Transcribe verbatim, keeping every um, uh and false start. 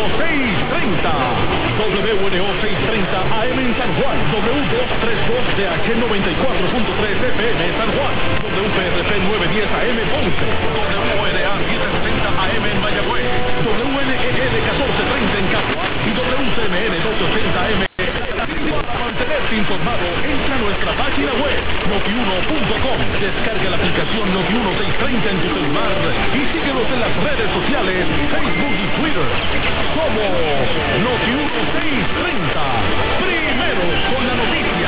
seiscientos treinta. W N O seiscientos treinta A M en San Juan. W doscientos treinta y dos D H noventa y cuatro punto tres F M en San Juan. W P R P novecientos diez A M Ponce. W N A setecientos sesenta A M en Mayagüez. W N E L catorce treinta en Caguas. Y W C M N doscientos ochenta A M. Para mantenerte informado, entra a nuestra página web noti uno punto com. Descarga la aplicación Noti uno seiscientos treinta en tu celular y síguenos en las redes sociales, Facebook y Twitter. Somos Noti uno seiscientos treinta. Primeros con la noticia.